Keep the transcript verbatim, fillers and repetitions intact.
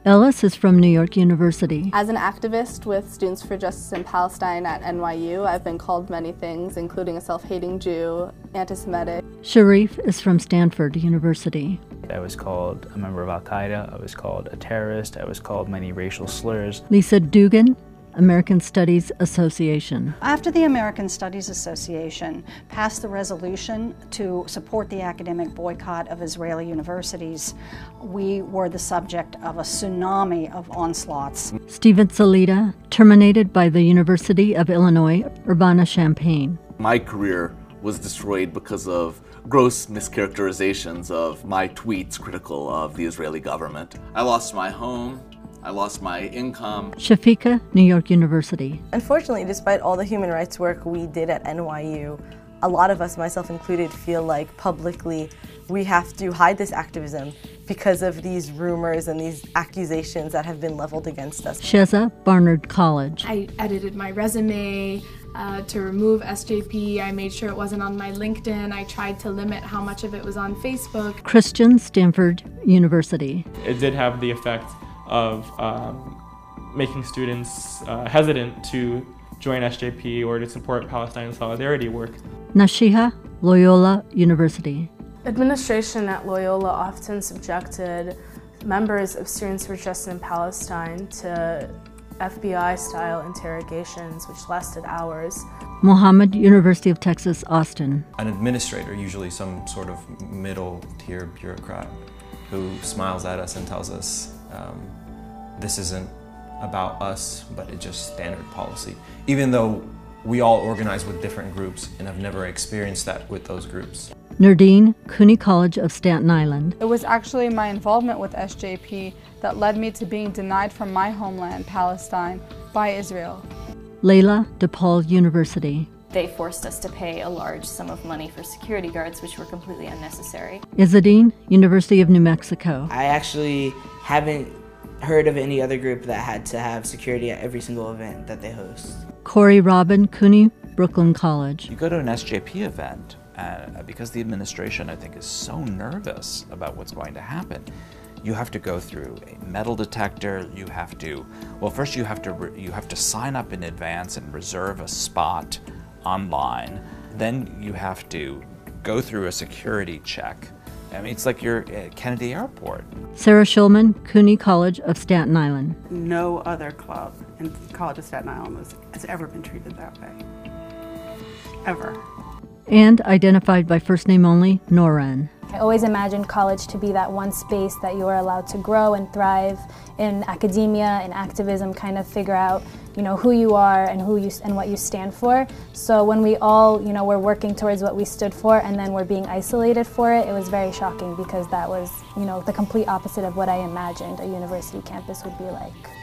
Ellis is from New York University. As an activist with Students for Justice in Palestine at N Y U, I've been called many things, including a self-hating Jew, anti-Semitic. Sharif is from Stanford University. I was called a member of Al-Qaeda, I was called a terrorist, I was called many racial slurs. Lisa Dugan, American Studies Association. After the American Studies Association passed the resolution to support the academic boycott of Israeli universities, we were the subject of a tsunami of onslaughts. Steven Salita, terminated by the University of Illinois, Urbana-Champaign. My career was destroyed because of gross mischaracterizations of my tweets critical of the Israeli government. I lost my home. I lost my income. Shafika, New York University. Unfortunately, despite all the human rights work we did at N Y U, a lot of us, myself included, feel like publicly we have to hide this activism because of these rumors and these accusations that have been leveled against us. Sheza, Barnard College. I edited my resume uh, to remove S J P. I made sure it wasn't on my LinkedIn. I tried to limit how much of it was on Facebook. Christian, Stanford University. It did have the effect of um, making students uh, hesitant to join S J P or to support Palestine solidarity work. Nashiha, Loyola University. Administration at Loyola often subjected members of Students for Justice in Palestine to F B I-style interrogations, which lasted hours. Mohammed, University of Texas, Austin. An administrator, usually some sort of middle-tier bureaucrat, who smiles at us and tells us, Um, this isn't about us, but it's just standard policy. Even though we all organize with different groups and have never experienced that with those groups. Nerdine, Cooney College of Staten Island. It was actually my involvement with S J P that led me to being denied from my homeland, Palestine, by Israel. Layla, DePaul University. They forced us to pay a large sum of money for security guards, which were completely unnecessary. Izzadine, University of New Mexico. I actually haven't heard of any other group that had to have security at every single event that they host. Corey Robin, Cooney, Brooklyn College. You go to an S J P event, uh, because the administration, I think, is so nervous about what's going to happen. You have to go through a metal detector. You have to, well, first you have to re you have to sign up in advance and reserve a spot online. Then you have to go through a security check. I mean, it's like you're at Kennedy Airport. Sarah Schulman, Cooney College of Staten Island. No other club in College of Staten Island was, has ever been treated that way. Ever. And identified by first name only, Noran. I always imagined college to be that one space that you are allowed to grow and thrive in academia, in activism, kind of figure out, you know, who you are and who you and what you stand for. So when we all, you know, were working towards what we stood for and then we're being isolated for it, it was very shocking because that was, you know, the complete opposite of what I imagined a university campus would be like.